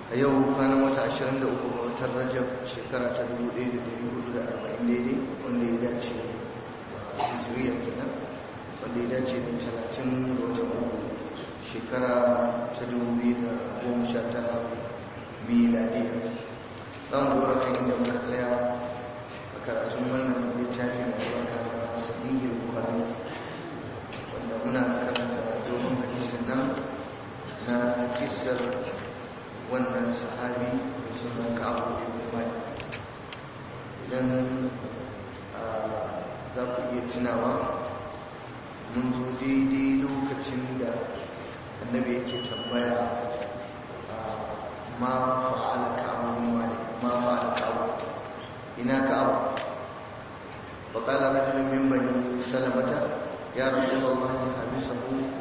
a yau kwanan wata 23 ga watan Rajab shekara ta 1440 daidai wanda ya dace a hijiriya kenan, wanda ya dace da 30 ga watan uku shekara ta 2019 miladiya. Za mu dora kan inda muka tsaya a karatun wannan littafi mai albarka na Sahihul Bukhari, wanda muna karanta dogon hadisin nan na kissar wannan sahabi da suna Ka'ab ibn Malik. Idan za ku iya tunawa, mun zo daidai lokacin da annabi yake tambaya ma fa'ala Ka'ab ibn Malik, ma fa'ala Ka'ab, ina Ka'ab? فقال رجل من بني سلمة يا رسول الله حبسه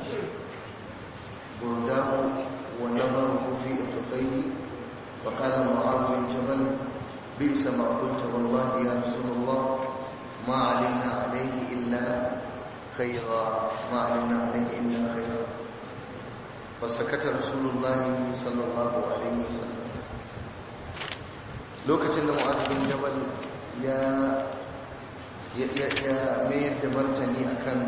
برداه ونظره في اطفيه. فقال معاذ بن جبل بئس ما قلت والله يا رسول الله ما علمنا عليه الا خيرا، ما علمنا عليه الا خيرا. فسكت رسول الله صلى الله عليه وسلم. lokacin da Mu'adh bin Jabal ya mayar da martani akan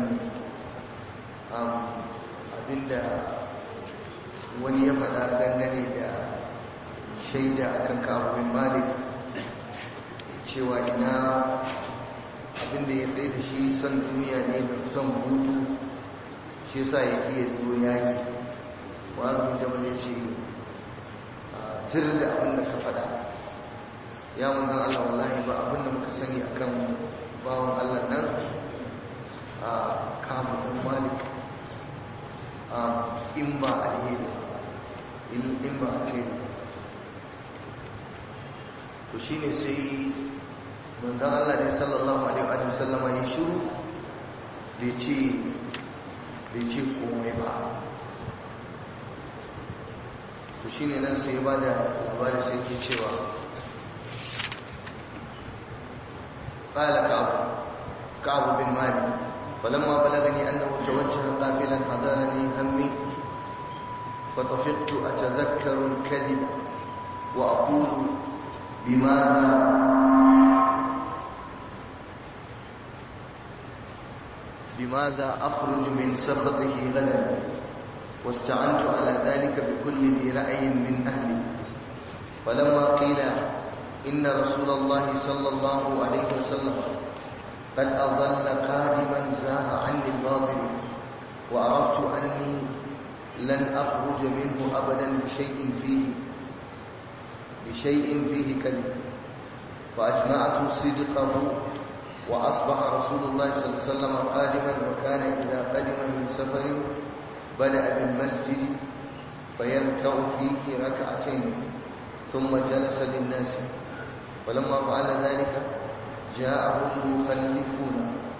abinda wani ya faɗa dangane da shaida akan Ka'ab bin Malik, cewa ina abinda ya tsaye da shi son duniya ne da son hutu, shi yasa yake ya zo yaki. Mu'adh bin Jabal ya ce tir da abinda ka faɗa ya manzon Allah, wallahi ba abinda muka sani akan bawan Allah nan a Ka'ab bin Malik in ba alheri, in ba alheri. to shine sai manzon Allah ne sallallahu alaihi wa sallama ya shiru, bai ce komai ba. to shine nan sai ya bada labari, sai ke cewa قال كعب بن مالك فلما بلغني أنه توجه قافلا حضرني همي فطفقت أتذكر الكذب وأقول بماذا أخرج من سخطه غدا، واستعنت على ذلك بكل ذي رأي من أهلي. فلما قيل إن رسول الله صلى الله عليه وسلم قد أضل قادما زاغ عني الباطل، وعرفت أني لن أخرج منه أبدا بشيء فيه كذب، فأجمعت صدقه. وأصبح رسول الله صلى الله عليه وسلم قادما، وكان إذا قدم من سفر بدأ بالمسجد فيركع فيه ركعتين ثم جلس للناس. فلما فعل ذلك جاءه المخلفون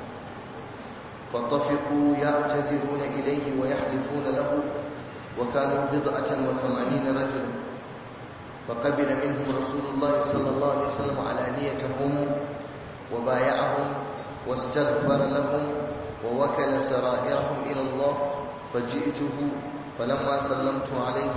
فطفقوا يعتذرون إليه ويحلفون له، وكانوا 89 رجلا. فقبل منهم رسول الله صلى الله عليه وسلم علانيتهم وبايعهم واستغفر لهم ووكل سرائرهم إلى الله. فجئته فلما سلمت عليه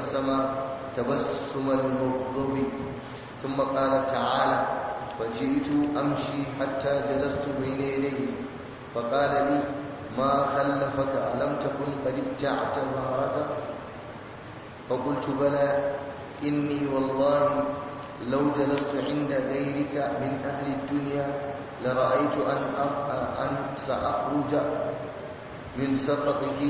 تبسم المغضب، ثم قال تعالى. فجئت أمشي حتى جلست بين يديه، فقال لي ما خلفك، ألم تكن قد ابتعت ظهرك؟ فقلت بلى، إني والله لو جلست عند غيرك من أهل الدنيا لرأيت أن سأخرج من سقطه،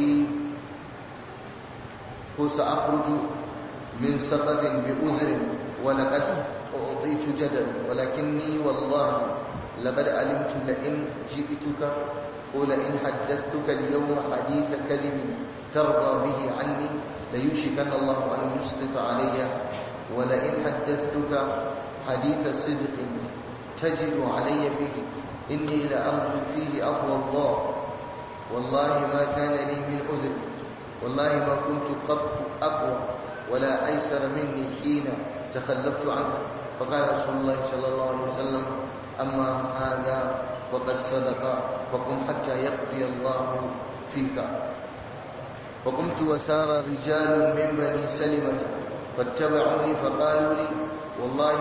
وسأخرج من سقط بأذر، ولقد أعطيت جدل، ولكني والله لقد علمت لئن جئتك ولئن حدثتك اليوم حديث كذب ترضى به عني ليوشكن الله أن يسقط علي، ولئن حدثتك حديث صدق تجد علي فيه إني لأرجو فيه عفو الله. والله ما كان لي من عذر، والله ما كنت قط أقوى ولا أيسر مني حين تخلفت عنه. فقال رسول الله صلى الله عليه وسلم أما هذا فقد صدق، فقم حتى يقضي الله فيك. فقمت وسار رجال من بني سلمة فاتبعوني فقالوا لي والله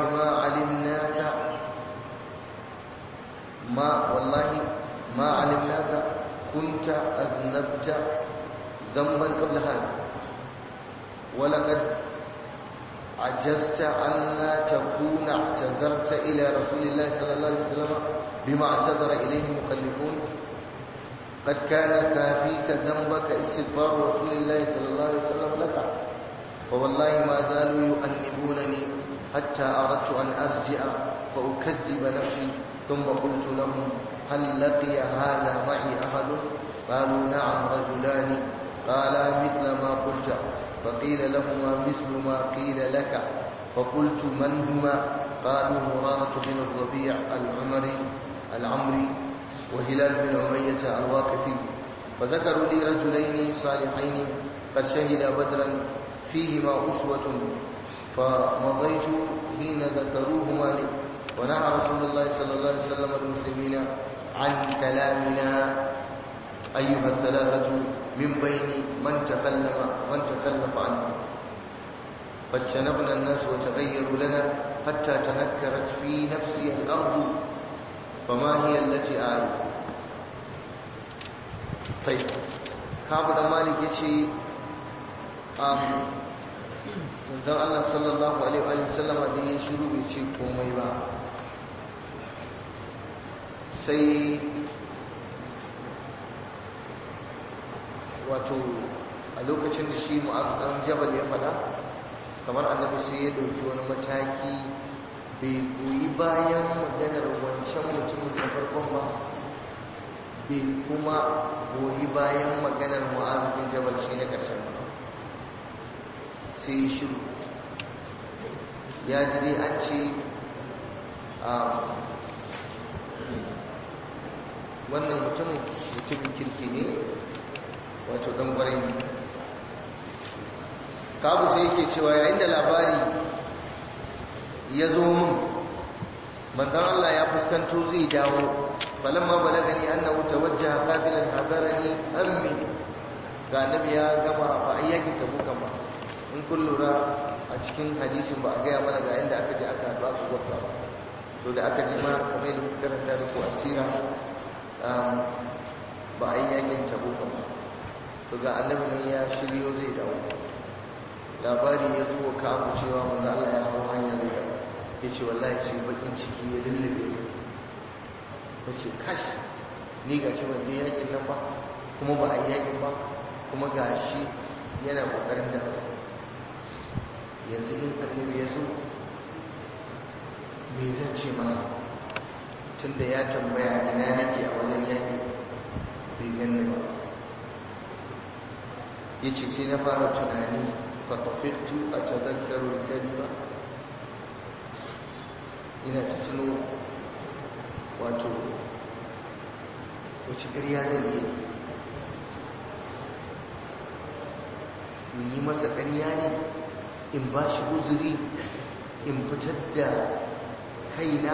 ما علمناك كنت أذنبت ذنبا قبل هذا ولقد عجزت أن لا تكون اعتذرت إلى رسول الله صلى الله عليه وسلم بما اعتذر إليه المخلفون قد كان كافيك ذنبك استغفار رسول الله صلى الله عليه وسلم لك فوالله ما زالوا يؤنبونني حتى أردت أن أرجع فأكذب نفسي ثم قلت لهم هل لقي هذا معي أحد قالوا نعم رجلان قالا مثل ما قلت فقيل لهما مثل ما قيل لك فقلت من هما قالوا مرارة بن الربيع العمري وهلال بن أمية الواقفي فذكروا لي رجلين صالحين قد شهدا بدرا فيهما أسوة فمضيت حين ذكروهما لي ونهى رسول الله صلى الله عليه وسلم المسلمين عن كلامنا أيها الثلاثة من بين من تكلف عنه فاجتنبنا الناس وتغيروا لنا حتى تنكرت في نفسي الأرض فما هي التي أعرف. طيب كعب بن مالك يشي manzon Allah sallallahu alaihi wa sallama da ya shiru bai ce komai ba sai wato a lokacin da shi Mu'adh dan Jabal ya fada kamar annabi sai ya dauki wani mataki bai goyi bayan maganar wancan mutumin da farkon ba bai kuma goyi bayan maganar Mu'adh bin Jabal shi na karshen ba sai shiru ya ji dai an ce wannan mutumin kirki ne wato dan gwarai ne kabu sai yake cewa yayin da labari ya zo mun manzon Allah ya fuskanto zai dawo balamma balagani annahu tawajjaha qabilan hadarani ammi ga nabi ya gama ba ayyakin tabuka ba in kun lura a cikin hadisin ba a gaya mana ga inda aka je aka haɗu aka gwabta ba to da aka ji ma kamar yadda muka karanta da ku asira ba a yi yakin tabuka ba to ga annabi ne ya shiryo zai dawo labari ya zo ka abu cewa manzo Allah ya hau hanya zai dawo ya ce wallahi sai bakin ciki ya lullube ya ce kashi ni ga shi ban je yakin nan ba kuma ba a yi yakin ba kuma ga shi yana kokarin da yanzu in annabi ya zo me zan ce masa tunda ya tambaya ina nake a wajen yaƙi bai gani ba ya ce sai na fara tunani fatafittu a tazakkarun kalima ina ta tuno wato wace ƙarya zan yi masa ƙarya ne in ba shi uzuri in fitar da kaina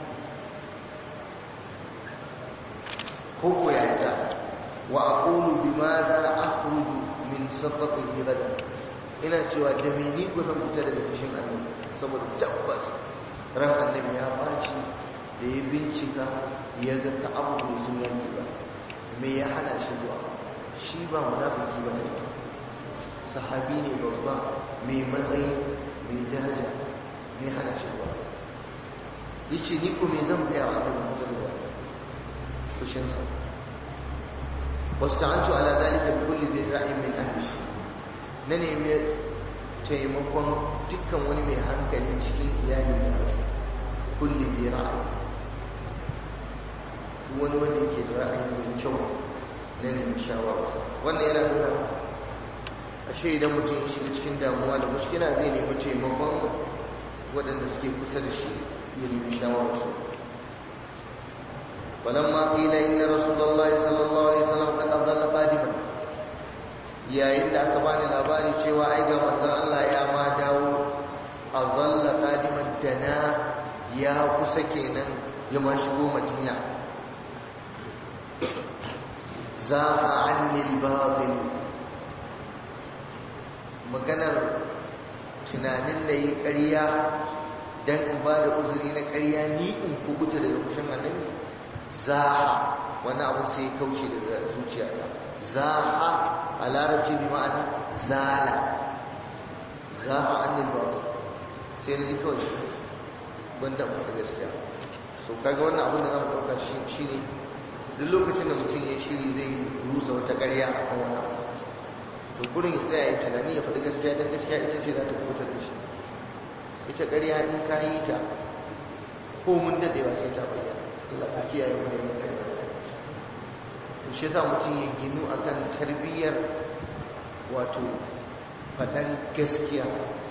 ko ko ya yi wa aqulu bimadha akhruju min sabatihi ghadan ina cewa da me ni ko zan fita daga fushin annabi saboda tabbas ran annabi ya baci da ya bincika ya ga ka abu bai zo yanki ba me ya hana shi zuwa shi ba munafiki ba ne sahabi ne babba mai matsayi mai daraja mai hana shi zuwa yace ni ko me zan gaya wa annabi sallallahu alaihi wasallam kushinsa wasta'antu ala dhalika bi kulli dhi ra'yin min ahli na nemi taimakon dukkan wani mai hankali cikin iyali da kulli dhi ra'yi wani wanda yake da ra'ayi mai kyau na nemi shawararsa wannan yana nuna ashe idan mutum ya shiga cikin damuwa da mushkila zai nemi taimakon waɗanda suke kusa da shi ya nemi shawararsu walamma qila inna rasulullahi sallallahu alaihi wasallam qad adalla qadiman yayin da aka bani labari cewa ai ga manzon Allah ya ma dawo adalla qadiman dana ya kusa kenan ya ma shigo Madina za'a anni al-batil maganar tunanin na yi ƙarya don in ba da uzuri na ƙarya ni in kubuta daga kushin annabi zaha wani abu sai ya kauce daga zuciyata zaha a larabci bi ma'ana zala zaha annil batil sai na ji kawai banda da gaskiya so kaga wannan abin da zamu dauka shi ne duk lokacin da mutum ya shiri zai rusa wata ƙarya akan wani abu to gurin ya tsaya ya tunani ya faɗi gaskiya don gaskiya ita ce za ta kubutar da shi ita ƙarya in ka yi ta ko mun daɗewa sai ta bayyana Allah ka kiyaye mu da yin ƙarya to shi yasa mutum ya ginu akan tarbiyyar wato faɗan gaskiya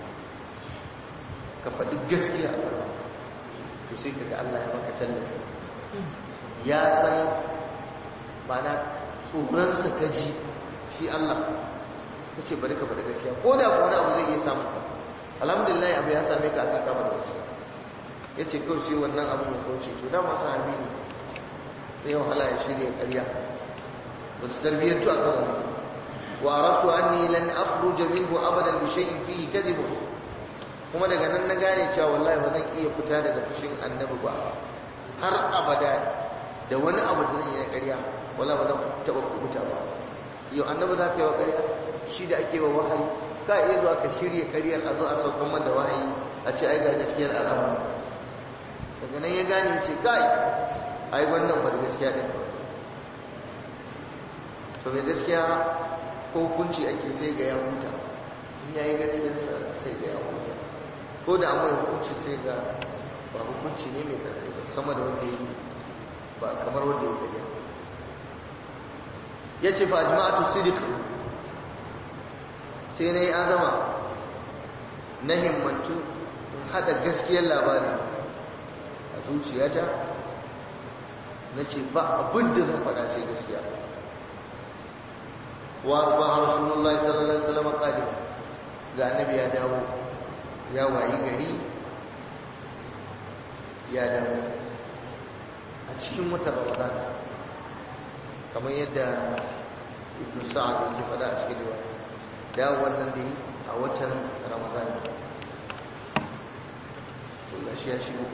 ka faɗi gaskiya a ƙarfi to sai ka ga Allah ya maka tallafi ya san mana tsoronsa ka ji shi Allah ka ce bari ka faɗi gaskiya ko da wani abu zai iya samun ka alhamdulillah abu ya same ka aka kama da gaskiya ya ce kawai sai wannan abin ya kauce to da masu hami ne sai yau hala ya shirya ƙarya ba su tarbiyyantu a kan wani wa arabtu anni lan akhruja minhu abadan bi shay'in fihi kadhib kuma daga nan na gane cewa wallahi ba zan iya fita daga fushin annabi ba har abada da wani abu da zan yi na ƙarya wallahi ba zan taɓa kubuta ba yau annabi za ka yi wa ƙarya shi da ake wa wahayi ka iya zuwa ka shirya ƙaryar a zo a saukan man da wahayi a ce ai ga gaskiyar al'amari daga nan ya gane ce kai ai wannan ba da gaskiya ɗin to mai gaskiya ko hukunci ake sai ga ya huta in yayi gaskiyarsa sai ga ya huta ko da an mai hukunci sai ga ba hukunci ne mai tsanani ba sama da wanda yi ba kamar wanda ya gariya ya ce fa ajma'atu sidiq sai na yi azama na himmantu in haɗa gaskiyar labari a zuciyata na ce ba abin da zan faɗa sai gaskiya wa asbaha rasulullahi sallallahu alaihi wasallam qadim ga annabi ya dawo ya wayi gari ya dawo a cikin watan ramadan kamar yadda ibn sa'ad yake faɗa a cikin riwaya dawo wannan dai a watan ramadan Allah shi ya shigo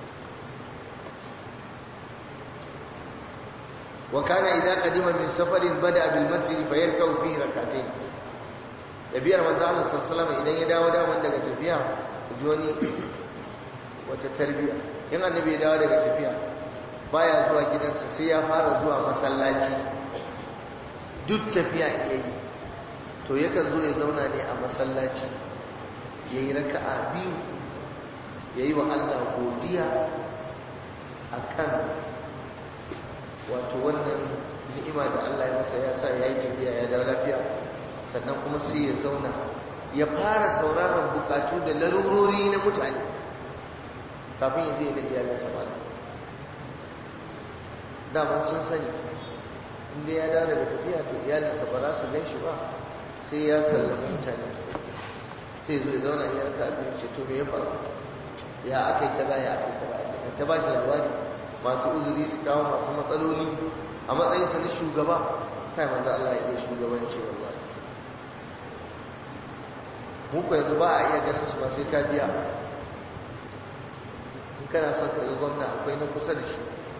وكان إذا قدم من سفر بدأ بالمسجد فيركع فيه ركعتين نبيار من الله صلى الله عليه وسلم إذا يداو من daga tafiya joni wata tarbiya in annabi ya dawo daga tafiya baya zuwa gidansa sai ya fara zuwa masallaci duk tafiya yayi to yakan zo ya zauna ne a masallaci yayi raka'a biyu yayi wa Allah godiya akan wato wannan ni'ima da Allah ya masa ya sa ya yi tafiya ya dawo lafiya sannan kuma sai ya zauna ya fara sauraron bukatu da larurori na mutane kafin ya je da iyalinsa ba dama sun sani inda ya dawo daga tafiya to iyalinsa ba za su gan shi ba sai ya sallama mutane sai zo ya zauna ya raka abin ce to me ya faru ya aka yi kaza ya aka yi kaza ta ba shi labari masu uzuri su kawo masu matsaloli a matsayinsa na shugaba kai manzo Allah ya iya shugabanci wallahi mu ko yanzu ba a iya ganin su ba sai ka biya in kana son ka ga gwamna akwai na kusa da shi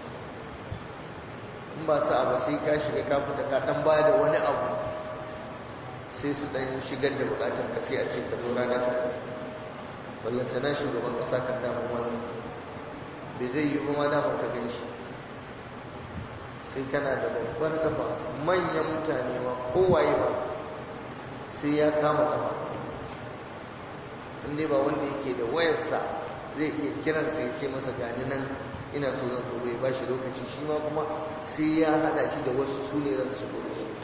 in ba sa ba sai ka shiga ka fita ka dan baya da wani abu sai su dan shigar da bukatar ka sai a ce ka zo ranar wallanta na shugaban kasa kan damu wani bai zai yi kuma damar ka gan shi sai kana da babbar kafa manyan mutane ma kowaye ba sai ya kama kafa inda ba wanda yake da wayarsa zai iya kiransa ya ce masa gani nan ina so zan zo bai ba shi lokaci shi ma kuma sai ya hada shi da wasu su ne za su shigo da shi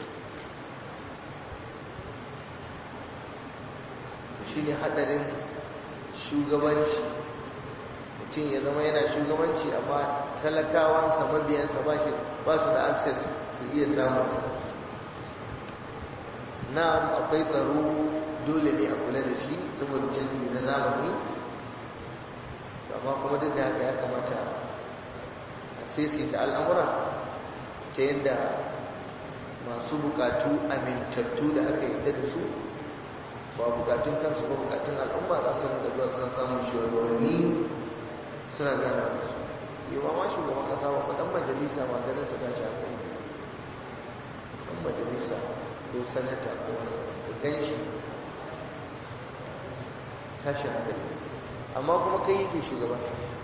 shi ne hadarin shugabanci mutum ya zama yana shugabanci amma talakawansa mabiyansa ba su da access su iya samun sa na akwai tsaro dole ne a kula da shi saboda canji na zamani amma kuma duk da haka ya kamata a saisaita al'amura ta yadda masu bukatu amintattu da aka yadda da su ba bukatun kansu ba bukatun al'umma za su rinka zuwa suna samun shugabanni suna gana da su yi ma shugaban kasa ba faɗan majalisa ma ganin sa tashi a kai ɗan majalisa ko sanata ko wani ka gan shi tashi a kai amma kuma kai yake shugaban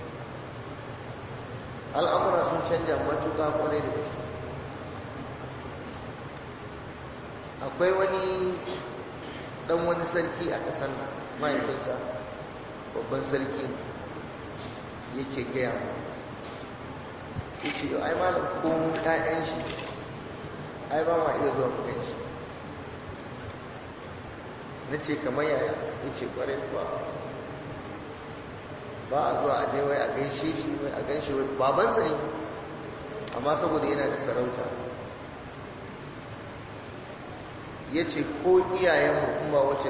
al'amura sun canja matuƙa kwarai da gaske akwai wani dan wani sarki a ƙasar mahaifinsa babban sarki yake gaya mu yace ai malam ko ƴaƴan shi ai ba ma iya zuwa kuɗin shi na ce kamar yaya yace ƙwarai kuwa ba a zuwa a je wai a gaishe shi wai a ganshi wai babansa ne amma saboda yana da sarauta ya ce ko iyayenmu in ba wacce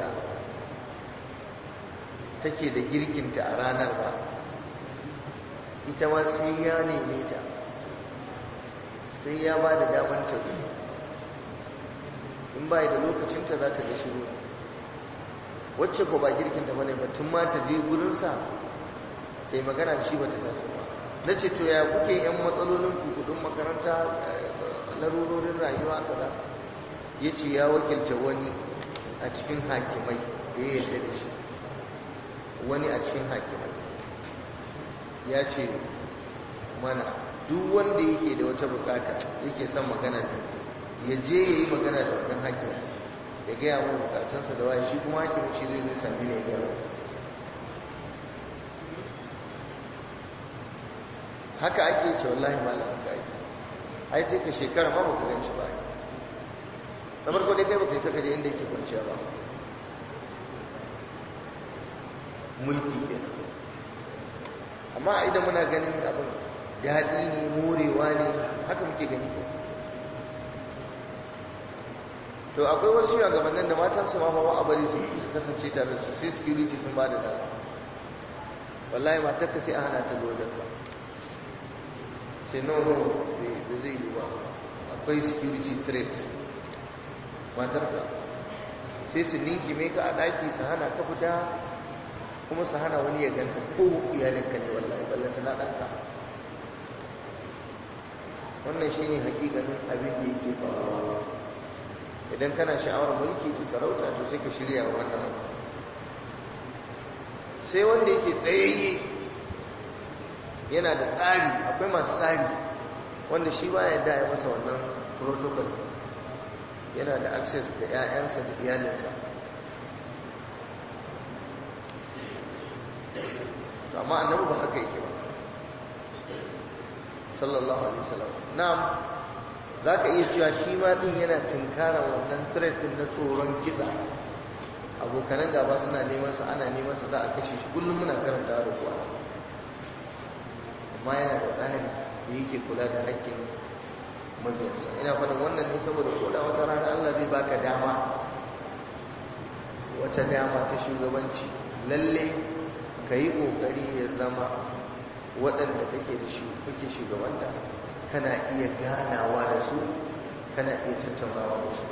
take da girkinta a ranar ba ita ma sai ya neme ta sai ya ba da daman ta in ba da lokacinta za ta ga shiru wacce ko ba girkinta ba ne ba tun ma ta je gurinsa ta yi magana da shi ba ta taso ba na ce to ya kuke yan matsalolin kudin makaranta larurorin rayuwa kaza ya ce ya wakilta wani a cikin hakimai da ya yarda da shi wani a cikin hakimai ya ce mana duk wanda yake da wata bukata yake son magana da ya je ya yi magana da wannan hakimai ya gaya wa bukatunsa da waye shi kuma hakimin shi zai sami ne ya haka ake ce wallahi malam haka ake ai sai ka shekara ma baka gan shi ba na farko dai kai baka yi saka je inda yake kwanciya ba mulki ke amma idan muna ganin abin daɗi ne morewa ne haka muke gani ko to akwai wasu shugabannin da matansu ma ba a bari su kasance tare da su sai security sun ba da dama wallahi matarka sai a hana ta lodar ba sai no da zai yi ba akwai security threat matarka sai su ninki mai ka a ɗaki su hana ka fita kuma su hana wani ya ganka ko iyalinka ne wallahi ballanta na ɗanka wannan shine hakikanin abin da yake faruwa idan kana sha'awar mulki da sarauta to sai ka shirya wa wannan sai wanda yake tsayayye yana da tsari akwai masu tsari wanda shi ba ya ya masa wannan protocol yana da access da 'ya'yansa da iyalinsa amma annabi ba haka yake ba sallallahu alaihi wasallam na'am zaka iya cewa shi ma din yana tunkara wannan threat din na tsoron kisa abokanan gaba suna neman sa ana neman sa za a kashe shi kullum muna karanta da kuwa amma yana da tsari da yake kula da haƙƙin mabiyansa ina faɗin wannan ne saboda koda wata rana Allah zai baka dama wata dama ta shugabanci lalle ka yi ƙoƙari ya zama waɗanda kake shugabanta kana iya ganawa da su kana iya tattaunawa da su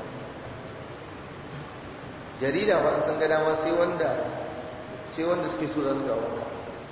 jarida ba an san ga dama sai wanda suke so za su kawo ka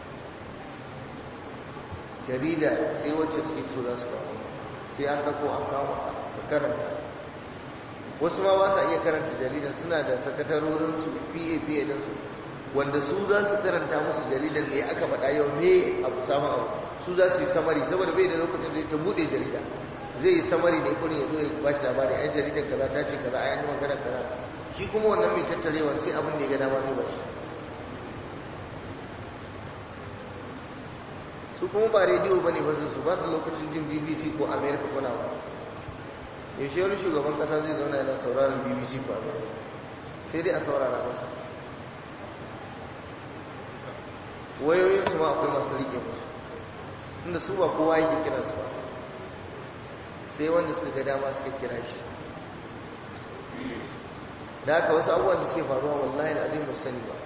jarida sai wacce suke so za su kawo sai an dako an kawo ka karanta wasu ma ba sa iya karanta jarida suna da sakatarorinsu pa ɗinsu wanda su za su karanta musu jaridar da ya aka faɗa yau ne abu samun abu su za su yi samari saboda bai da lokacin da ta buɗe jarida zai yi samari ne kurin ya zo ya ba shi labari ai jaridar kaza ta ce kaza ai yi magana kaza shi kuma wannan mai tattarewa sai abin da ya ga dama zai ba shi su kuma ba rediyo ba ne ba su ba su lokacin jin bbc ko america ko nawa yaushe wani shugaban kasa zai zauna yana sauraron bbc ko america sai dai a saurara masa wayoyinsu ma akwai masu rike musu tunda su ba kowa yake kiransu ba sai wanda suka ga dama suka kira shi da haka wasu abubuwan da suke faruwa wallahi da azim ba sani ba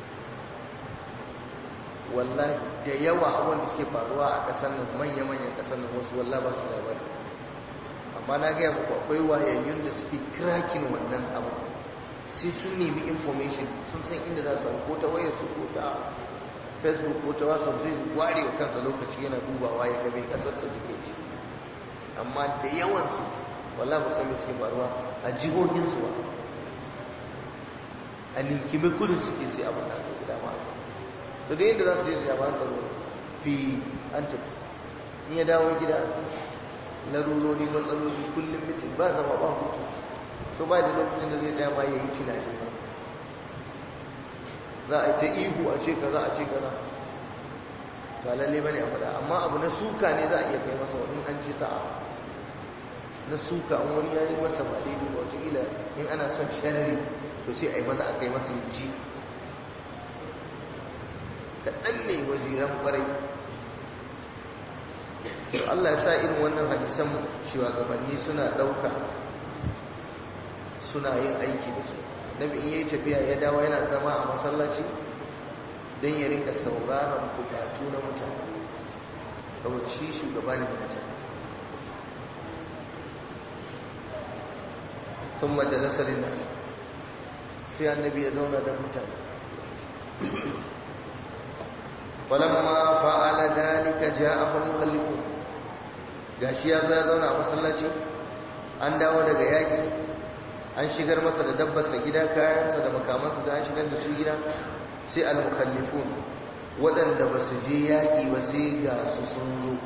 wallahi da yawa abubuwan da suke faruwa a ƙasar nan manya-manyan ƙasar nan wasu wallahi ba su labari amma na gaya muku akwai wayayyun da suke kirakin wannan abu sai sun nemi information, sun san inda za su ko ta wayar su ko ta Facebook ko ta WhatsApp, zai ware wa kansa lokaci yana dubawa ya ga mai kasarsa take ciki. Amma da yawansu wallahi ba san me suke faruwa a jihohinsu ba, a ninkime kudin suke sai abin da aka dama. To da yadda za su je da jami'an tsaro fi an tafi, in ya dawo gida larurori matsaloli kullum mutum ba zama ba hutu, so ba da lokacin da zai tsaya ma ya yi tunani ba. za a yi ta ihu a ce kaza a ce kaza, ba lalle bane a faɗa. Amma abu na suka ne za a iya kai masa in an ci sa'a, na suka an wani yayi masa ba daidai ba, wataƙila in ana son sharri to sai a yi maza a kai masa ji. kaɗan ne waziran ƙwarai. to Allah ya sa irin wannan hadisan shugabanni suna ɗauka suna yin aiki da su. Nabi in yayi tafiya ya dawo yana zama a masallaci don ya rinka sauraron bukatu na mutane, saboda shi shugaba ne da mutane. sun majalasa linnas, sai annabi ya zauna da mutane. falamma fa'ala dalika ja'ahu al-mukhallifun, gashi ya zo ya zauna a masallaci, an dawo daga yaƙi, an shigar masa da dabbarsa gida, kayansa da makamansa da an shigar da su gida. Sai al-mukhallifun, waɗanda ba su je yaƙi ba sai ga su sun zo,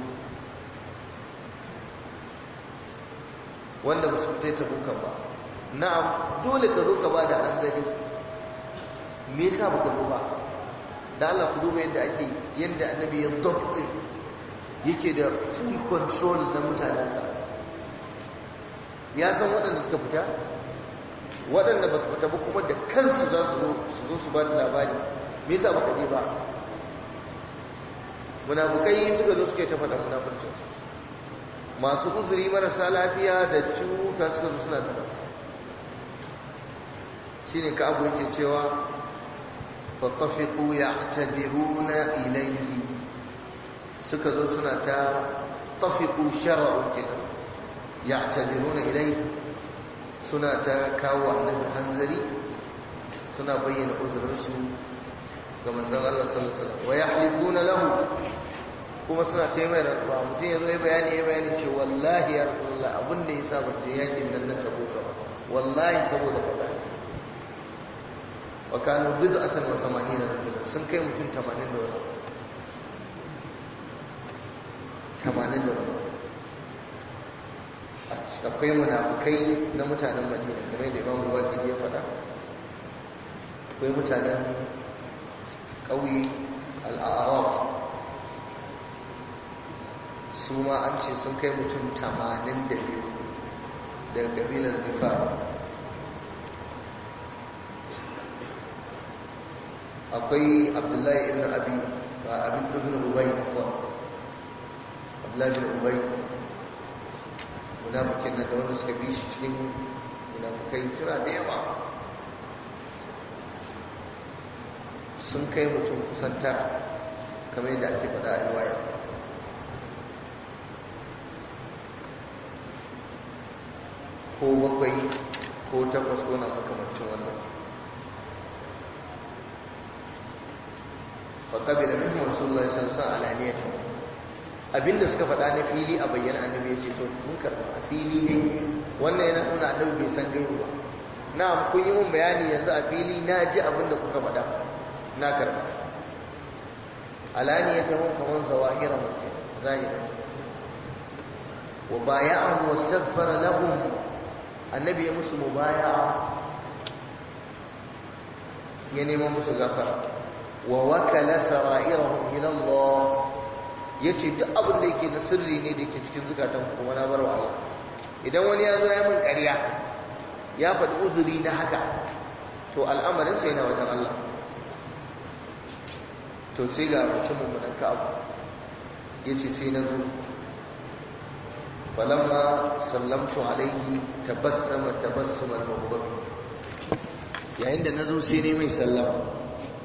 wanda ba su fita tabukan ba. Na'am, dole ka zo ka ba da hanzari. Me yasa baka zo ba? da Allah ku duba yadda ake, yadda annabi ya dabbe yake da full control na mutanensa. Ya san waɗanda suka fita, waɗanda ba su fita ba kuma da kansu za su zo su ba da labari. Me yasa baka je ba? Munafukai suka zo suka yi ta faɗa munafurcinsu, masu uzuri marasa lafiya da cuta suka zo suna ta faɗa. shine ka abu yake cewa fattafiqu ya'taziruna ilayhi, suka zo suna ta tafiqu shar'u kenan, ya'taziruna ilayhi, suna ta kawo annabi hanzari, suna bayyana uzurinsu ga manzon Allah sallallahu alaihi wasallam. Wa yahlifuna lahu, kuma suna ta yi mai rantsuwa. Mutum ya zo ya bayani ce wallahi ya rasulullah abin da yasa ban je yakin nan na Tabuka ba, wallahi saboda kaza. wa kanu bid'atan wa 80 rajulan, sun kai mutum 80 da wani. Akwai munafukai na mutanen Madina kamar da Imam Bukhari ya faɗa, akwai mutanen ƙauye al-A'rab, su ma an ce sun kai mutum 82 daga kabilar Gifar. akwai Abdullahi ibn ibn Ubay, Abdullahi ibn Ubay, munafikin nan da wanda suka bi shi cikin munafikai suna da yawa, sun kai mutum kusan tara kamar yadda ake faɗa a riwaya. ko 7 ko 8 ko na makamancin wannan. faƙabila minhum rasulullahi sallallahu alaihi wasallam alaniyatan, abinda suka faɗa na fili a bayyana annabi ya ce to mun karɓa a fili ne. wannan yana nuna annabi bai san gaibu ba. na'am, kun yi mun bayani yanzu a fili, na ji abinda kuka faɗa, na karɓa. alaniyatan kaman zawahira mutum zahira. wa baya'ahum wastaghfara lahum, annabi ya musu mubaya'a, ya neman musu gafara. wa wakala sara'irahum ila Allah, yace duk abin da yake da sirri ne da yake cikin zukatan kuma na barwa Allah. Idan wani ya zo ya min ƙarya, ya faɗi uzuri na haka, to al'amarin sai na wajen Allah. to sai ga mutumin mu dan Ka'ab yace sai na zo, falamma sallamtu alaihi tabassama tabassuman mawdu'a, yayin da nazo sai ne mai sallama,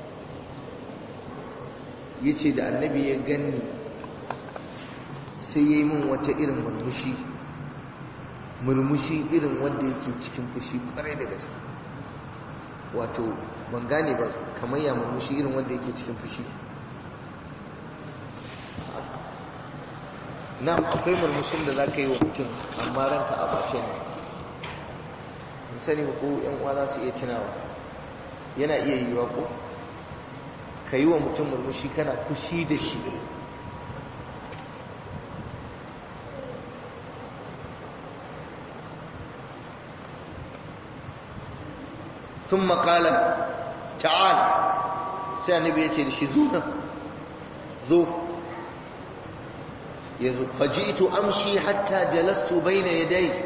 yace da annabi ya ganni sai yayi min wata irin murmushi irin wanda yake cikin fushi kwarai da gaske. wato ban gane ba, kamar ya murmushi irin wanda yake cikin fushi. na akwai murmushin da za ka yi wa mutum amma ranka a bace ne. in sani ko yan uwa za su iya tunawa, yana iya yiwuwa ko ka yi wa mutum murmushi kana fushi da shi, ثم قال تعال sai annabi ya ce da shi zo nan zo yazo faji'tu amshi hatta jalastu baina yaday.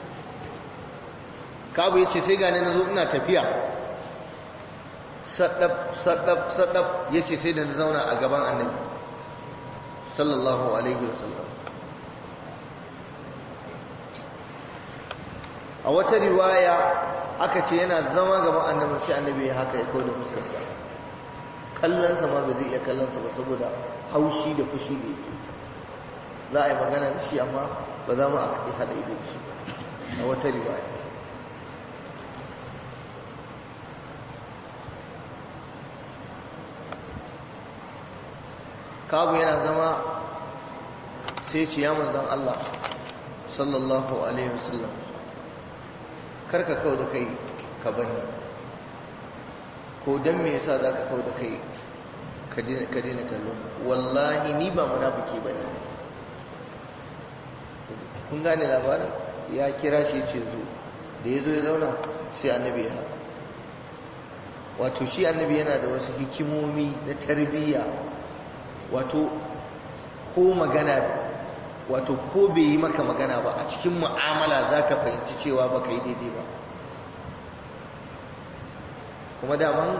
Kabu yace sai gane nazo ina tafiya sadab yace sai da na zauna a gaban annabi sallallahu alaihi wasallam. a wata riwaya aka ce yana zama gaban annabi sai annabi ya haka ya kawo da fuskarsa, kallonsa ma ba zai iya kallonsa ba saboda haushi da fushi da yake. za a yi magana da shi amma ba za mu a haɗa ido da shi a wata riwaya. Kabu yana zama sai ce ya manzan Allah sallallahu alaihi wasallam, karka kawo da kai ka bani, ko dan me yasa za ka kawo da kai ka daina kallo, wallahi ni ba munafiki bane. kun gane labarin? ya kira shi ce zo, da ya zo ya zauna sai annabi ya haka. wato shi annabi yana da wasu hikimomi na tarbiyya, wato ko magana, wato ko bai yi maka magana ba a cikin mu'amala za ka fahimci cewa ba ka yi daidai ba. kuma daman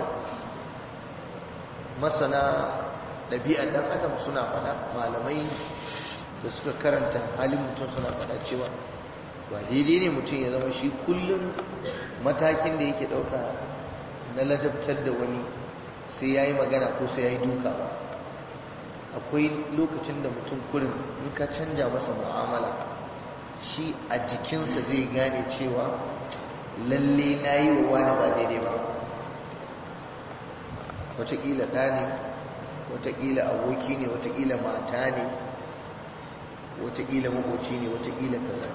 masana ɗabi'ar ɗan adam suna faɗa, malamai da suka karanta halin mutum suna faɗa cewa ba daidai ne mutum ya zama shi kullum matakin da yake ɗauka na ladabtar da wani sai ya yi magana ko sai ya yi duka ba. akwai lokacin da mutum kurin in ka canja masa mu'amala, shi a jikinsa zai gane cewa lalle na yi wa wani ba daidai ba. wataƙila ɗa ne, wataƙila aboki ne, wataƙila mata ne, wataƙila makoci ne, wataƙila kaza.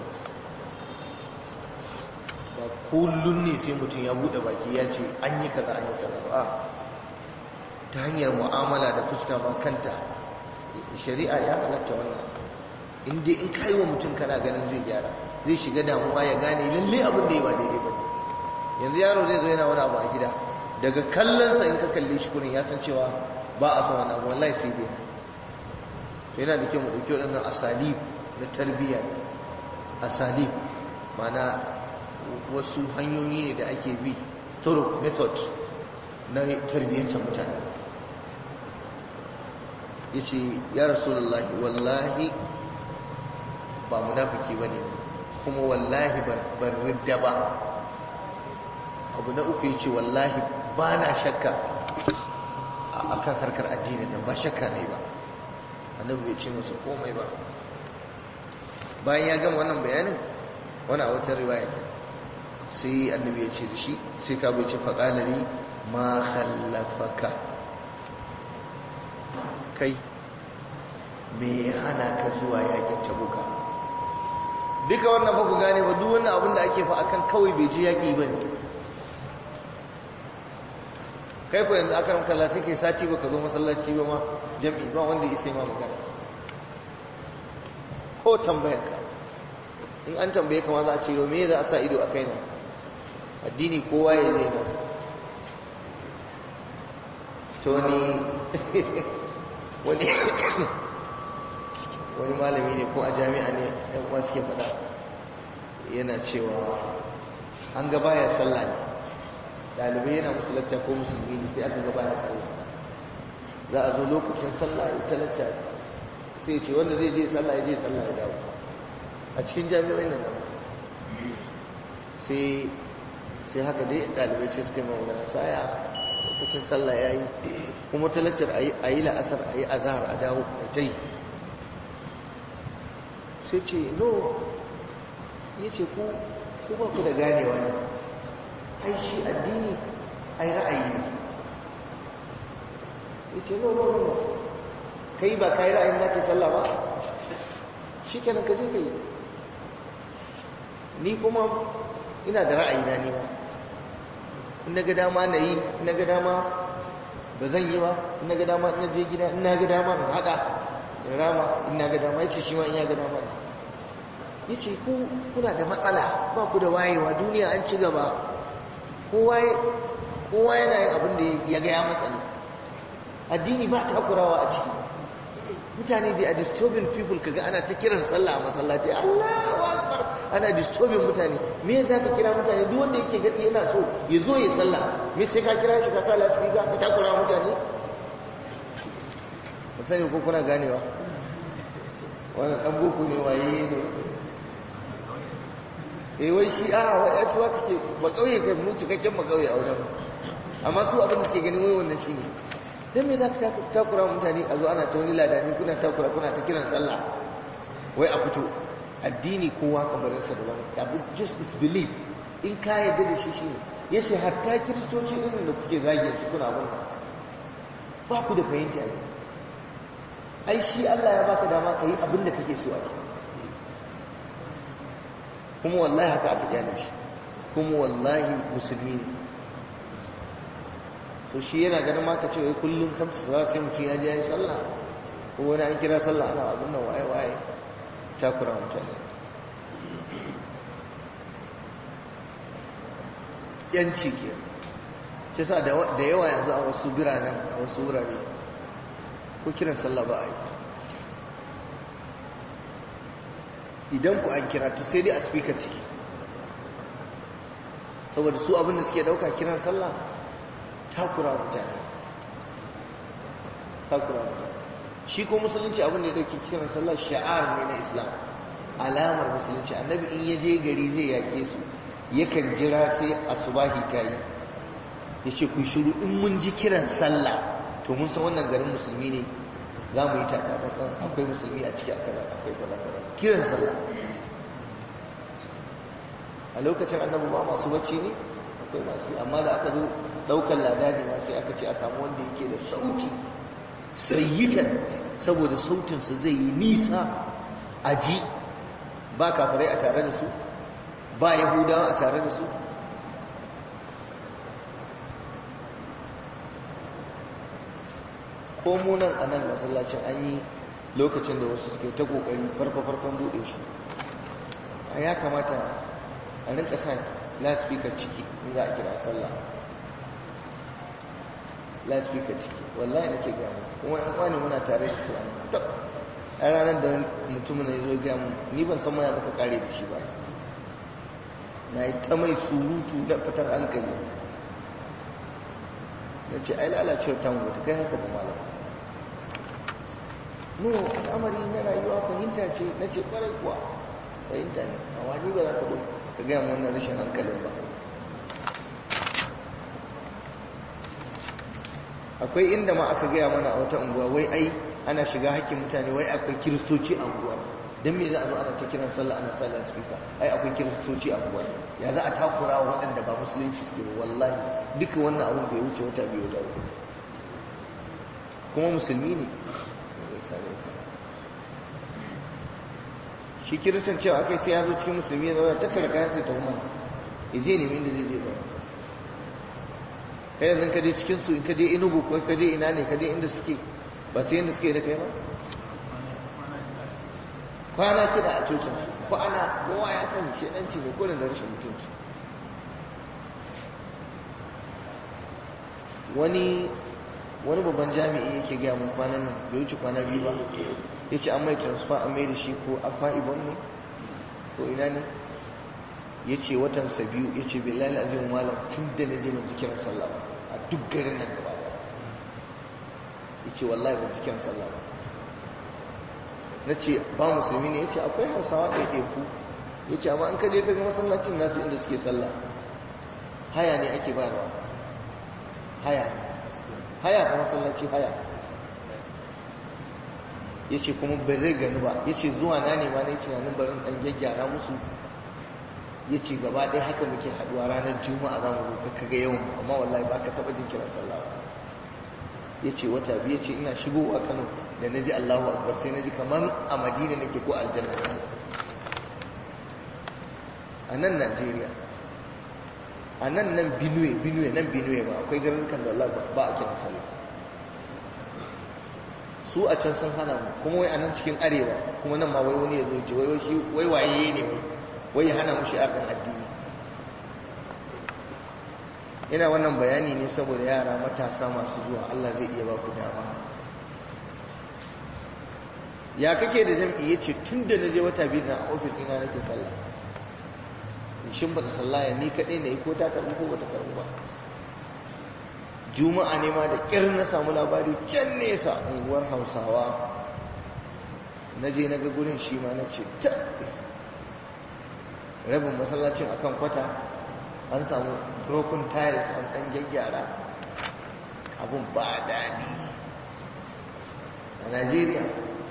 ba kullum ne sai mutum ya buɗe baki ya ce an yi kaza an yi kaza ba. ta hanyar mu'amala da fuska ma kanta shari'a ya halatta wannan. inda in kai wa mutum kana ganin zai gyara, zai shiga damuwa ya gane lalle abin da ya ba daidai ba. yanzu yaro zai zo yana wani abu a gida, daga kallonsa in ka kalle shi kurin ya san cewa ba a son wani abu, wallahi sai dai. to yana da kyau mu ɗauki waɗannan asalib na tarbiyya. asalib ma'ana wasu hanyoyi ne da ake bi, turuk method na tarbiyyantar mutane. ya ce ya rasulullahi wallahi ba munafiki ba ne, kuma wallahi ban ridda ba. abu na uku ya ce wallahi ba na shakka a kan harkar addinin nan, ba shakka ne ba. annabi bai ce masa komai ba. bayan ya gama wannan bayanin, wani a wata riwaya ke sai annabi ya ce da shi, sai ka bai ce faƙalari ma khallafaka, kai me ya hana ka zuwa yakin tabuka? duka wannan ba ku gane ba, duk wannan abin da ake fa akan kawai bai je yaki ba ne. kai ko yanzu aka ramka Allah sai kai sati baka zo masallaci ba ma jami'i, ba wanda ya sai ma magana ko tambayar ka. in an tambaye ka ma za a ce yau me za a sa ido a kai na addini kowa ya zai nasa. to wani malami ne ko a jami'a ne ɗan uwa suke faɗa, yana cewa an ga baya sallah ne, ɗalibai yana musu lacca ko musulmi ne, sai aka ga baya sallah. za a zo lokacin sallah ya ta lacca, sai ce wanda zai je sallah ya je sallah ya dawo a cikin jami'o'in nan. sai haka dai ɗalibai sai suka yi magana saya lokacin sallah ya yi, kuma ta laccar a yi la'asar a yi azahar a dawo a ta yi. sai ce no, ya ce ku ba ku da ganewa ne, ai shi addini ai ra'ayi ne. Ya ce no kai ba kai ra'ayin za ka sallah ba shi kenan ka je ka yi, ni kuma ina da ra'ayi na ne ba, in na ga dama na yi, in na ga dama ba zan yi ba, in na ga dama in na je gida, in na ga dama in haɗa in rama, in na ga dama. Ya ce shi ma in ya ga dama ne. Ya ce kuna da matsala, ba ku da wayewa, duniya an ci gaba, kowa yana yin abin da ya ga ya matsala, addini ba takurawa a ciki. Mutane da a disturbing people, kaga ana ta kiran sallah a masallaci, Allahu akbar, ana disturbing mutane. Me za ka kira mutane? Duk wanda yake gadi yana so ya zo ya sallah, me sai ka kira shi ka sa lasfika ka takura mutane? ba sani ko kuna ganewa, wannan dan boko ne waye ne. Wai shi wai asuwa kake ba kauye kai, mu cikakken ba kauye a wajen, amma su abin da suke gani wai wannan shine. dan me za ka takura mutane a zo ana ta wani ladani, kuna takura, kuna ta kiran sallah wai a fito? Addini kowa kabarinsa da wani abu, just is belief. In ka yarda da shi shine. Yace hatta kiristoci din da kuke zagin su kuna abin ba ku da fahimta ne. Ai shi Allah ya baka dama kai abin da kake so a yi, kuma wallahi haka aka kyale shi, kuma wallahi musulmi ne. So shi yana ganin ma ka ce wai kullum kamsu za sai mutum ya je ya yi sallah, ko wani an kira sallah ana abin nan waye takura mutane. Yanci ke ce sa da yawa yanzu a wasu biranen, a wasu wurare ko kiran sallah ba a yi. Idan ku an kira ta sai dai a speaker ciki, saboda su abin da suke dauka kiran sallah takura mutane. Shi ko musulunci abin da ya dauki kiran sallah sha'ar ne na Islam, alamar musulunci. Annabi in ya je gari zai yake su yakan jira sai asubahi ta yi, ya ce ku shiru, in mun ji kiran sallah to mun san wannan garin musulmi ne, za mu yi takatakon, akwai musulmi a ciki, akwai kaza. Kiran sallah a lokacin annabi ba masu bacci ne, akwai masu, amma da aka zo daukar ladani ma sai aka ce a samu wanda yake da sauti sayyitan, saboda sautinsa zai yi nisa a ji, ba kafirai a tare da su, ba yahudawa a tare da su. Ko mu nan a nan masallacin an yi lokacin da wasu suke ta kokari farkon buɗe shi, a ya kamata a rinka sa loudspeaker ciki in za a kira sallah, loudspeaker ciki. Wallahi nake gaya kuma yan kwani muna tare da su a ranar da mutumin ya zo gaya mu, ni ban san maya muka kare da shi ba, na yi ta mai surutu na fitar hankali. na ce ai lalacewar ta mu ta kai haka ba malam. no, al'amari na rayuwa fahimta ce. na ce kwarai kuwa fahimta ne, amma ni ba za ka ka gaya mu wannan rashin hankalin ba. akwai inda ma aka gaya mana a wata unguwa, wai ai ana shiga hakkin mutane, wai akwai kiristoci a unguwa. don me za a zo ana ta kiran sallah ana sallah speaker? ai akwai kiristoci a unguwa, ya za a takura wa waɗanda ba musulunci suke ba? wallahi duka wannan abin da ya wuce wata biyu wata uku, kuma musulmi ne. shi kiristan cewa akai sai ya zo cikin musulmi ya zama tattara kayan sai ta kuma ya je nemi inda zai je zama. kai yanzu ka je cikin su, in ka je Enugu ko ka je ina ne, ka je inda suke, ba sai inda suke da kai ba. kwana kida a cocin su, kwana kowa ya sani shedanci ne, kodin da rashin mutunci. wani babban jami'i yake gaya mun kwanan nan, bai wuce kwana biyu ba, ya ce an mai transfer, an mai da shi ko Akwa Ibom ne ko ina ne, ya ce watansa biyu, ya ce billahi azim malam tun da na je ban ji kiran sallah ba a duk garin nan gaba da. ya ce wallahi ban ji kiran sallah ba. na ce ba musulmi ne? ya ce akwai hausawa ɗaiɗaiku. ya ce amma an kaje ka ga masallacin nasu inda suke sallah haya ne ake bayarwa, haya a masallaci haya. ya ce kuma ba zai gani ba. ya ce zuwa na ne ma na yi tunanin barin ɗan gyaggyara musu ya ce gaba ɗaya haka muke haɗuwa ranar juma'a za mu zo ka ga yawan amma wallahi ba ka taɓa jin kiran sallah ya ce wata biyu ce ina shigowa Kano da na ji Allahu Akbar sai na ji kamar a Madina nake ko aljanna a nan Najeriya a nan Benue ba akwai garurukan da Allah ba a kiran sallah su a can sun hana mu kuma wai a nan cikin arewa kuma nan ma wai wani ya zo ji wai shi wai waye ne wai ya hana mu shi'ar addini. Ina wannan bayani ne saboda yara matasa masu zuwa Allah zai iya ba ku dama. Ya kake da jam'i yace tunda naje wata biyu na office ina nake sallah. Shin ba ta sallah ni kadai ne ko ta karbu ko bata karbu ba. Juma'a ne ma da kyar na samu labari can nesa unguwar Hausawa. Naje naga gurin shi ma nace ta rabin masallacin akan kwata an samu broken tiles an ɗan gyaggyara abun ba daɗi a Najeriya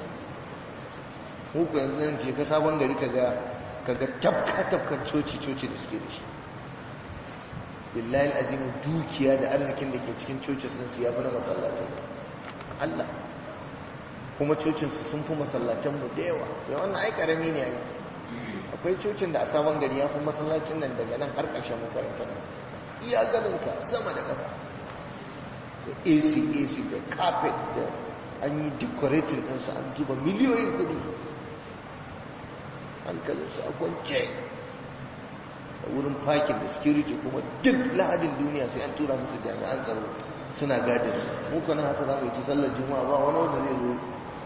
muku yanzu yan ce ka sabon gari kaga tafkan coci da suke da shi billahi azim dukiya da arzikin da ke cikin cocin su ya fi na masallatai Allah kuma cocinsu sun fi masallatanmu da yawa ya wannan ai karami ne ai akwai cocin da a sabon gari ya fi masallacin nan daga nan har ƙarshen makarantar iya ganinka sama da ƙasa da AC da carpet da an yi decorating ɗinsu an zuba miliyoyin kuɗi hankalinsu a kwance da wurin parking da security kuma duk lahadin duniya sai an tura musu jami'an tsaro suna gadin su mu kana haka za mu yi ta sallar juma'a ba wani wanda zai zo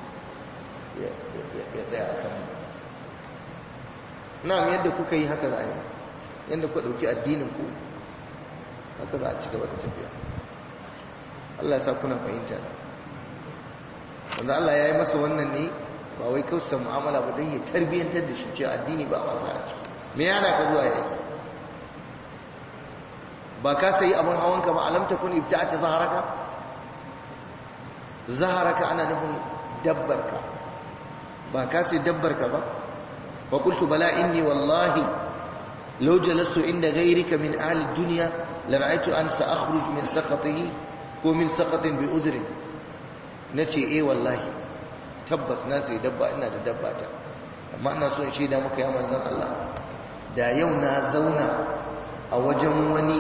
ya tsaya a kan na'am yadda kuka yi haka za a yi yadda ku ɗauki addinin ku haka za a ci gaba da tafiya Allah ya sa kuna fahimta wanda Allah ya yi masa wannan ne ba wai kausa mu'amala ba don ya tarbiyyantar da shi ce addini ba wasa a ciki me yana ka zuwa yaki ba ka sayi abin hawanka ba alam takun ibta'ata zaharaka ana nufin dabbarka ba ka sayi dabbarka ba wa qultu bala inni wallahi law jalastu inda ghayrika min ahli dunya la ra'aytu an sa'khruj min saqatihi ko min saqatin bi udri nace wallahi tabbas na sayi dabba ina da dabba ta amma ina so in shaida maka ya manzon Allah da yau na zauna a wajen wani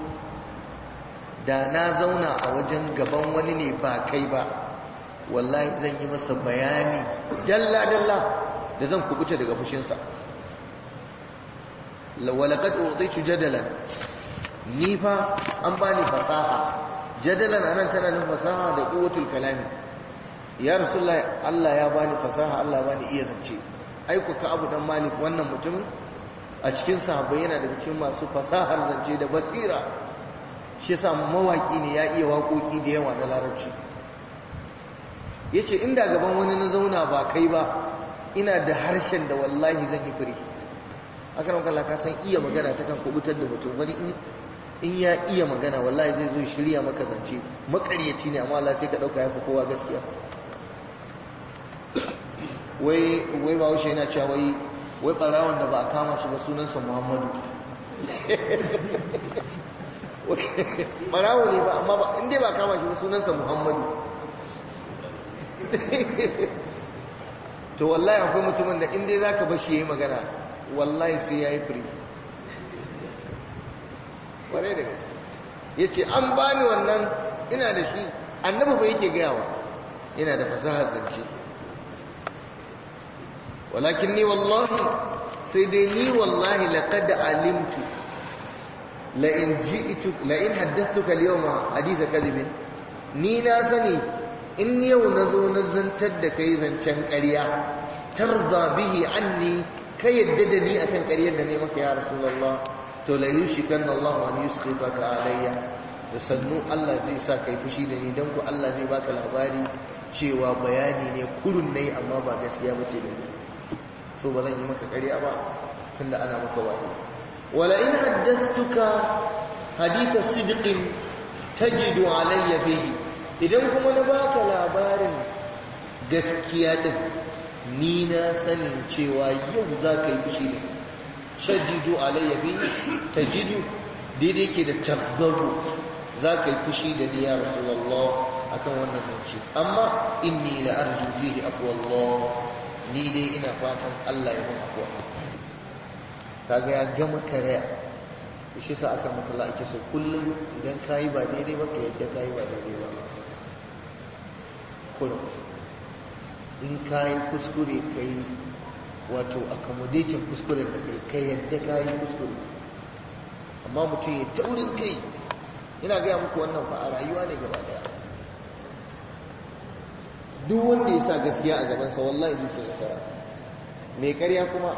da na zauna a wajen gaban wani ne ba kai ba wallahi zan yi masa bayani dalla-dalla da zan kubuta daga fushinsa walaqad utitu jadalan ni fa an bani fasaha jadalan anan tana nufin fasaha da quwwatul kalami ya rasulullahi Allah ya bani fasaha Allah bani iya zance aiko ka abu dan malik wannan mutumin a cikin sahabbai yana da cikin masu fasahar zance da basira shi yasa mawaki ne ya iya waƙoƙi da yawa na larabci yace inda gaban wani na zauna ba kai ba ina da harshen da wallahi zan yi fure akaram kallah ka san iya magana ta kan kubutar da mutum wani in ya iya magana wallahi zai zo shirya maka zance makaryaci ne amma Allah sai ka dauka yafi kowa gaskiya wai ba wuce yana cewa wai barawon da ba a kama shi ba sunansa Muhammadu barawo ne ba amma ba inda ba kama shi ba sunansa Muhammadu to wallahi akwai mutumin da inda za ka bashi ya yi magana wallahi sai ya yi firi ƙwarai da gaske ya ce an bani wannan ina da shi annabi ba yake gayawa yana da fasahar zance walakin ni wallahi sai dai ni wallahi laqad alimtu la in haddathtuka al-yawma hadith kadhib ni na sani in yau nazo na zantar da kai zancen ƙarya tarda bihi anni kai yadda da ni akan ƙaryar da ne maka ya rasulullah to la yushikanna Allah an yuskhitaka alayya da sannu Allah zai sa kai fushi da ni dan ku Allah zai baka labari cewa bayani ne kurun nayi amma ba gaskiya bace da ni so ba zan yi maka ƙarya ba tunda ana maka wahayi wala in haddathtuka haditha sidqin tajidu alayya fihi idan kuma na baka labarin gaskiya din ni na sanin cewa yau za ka yi fushi ne shaddidu alayya bi tajidu daidai ke da tabbaru za ka yi fushi da ni ya rasulullah akan wannan zance amma inni la arju fihi aqwallah ni dai ina fatan Allah ya mun afwa kaga ya gama karaya shi sa aka maka Allah ake so kullum idan kayi ba daidai ba ka yadda kayi ba daidai ba kullum in kayi kuskure kai wato accommodating kuskure da kai yadda kayi kuskure amma mutum ya taurin kai ina gaya muku wannan fa a rayuwa ne gaba daya duk wanda ya sa gaskiya a gabansa wallahi zai ce nasara mai ƙarya kuma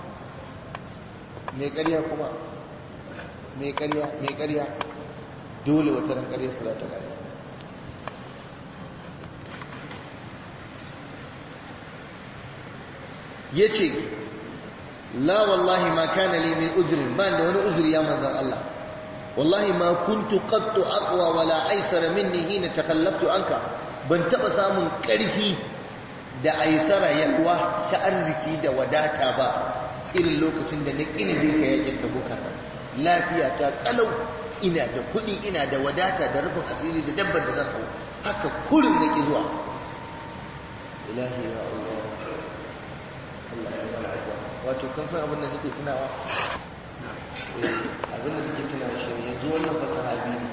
mai ƙarya dole wata ran ƙarya su za ta gani ya ce la wallahi ma kana li min uzrin ba da wani uzuri ya manzan Allah wallahi ma kuntu qattu aqwa wala aysara minni hina takallaftu anka ban taba samun ƙarfi da aisara yalwa ta arziki da wadata ba irin lokacin da na kinibe ka yakin tabuka lafiya ta kalau ina da kuɗi ina da wadata da rufin asiri da dabbar da zan hau haka kurin na ki zuwa ilahi ya Allah Allah ya mana abuwa wato kan san abin da nake tunawa abin da nake tunawa shi ne yanzu wannan fa sahabi ne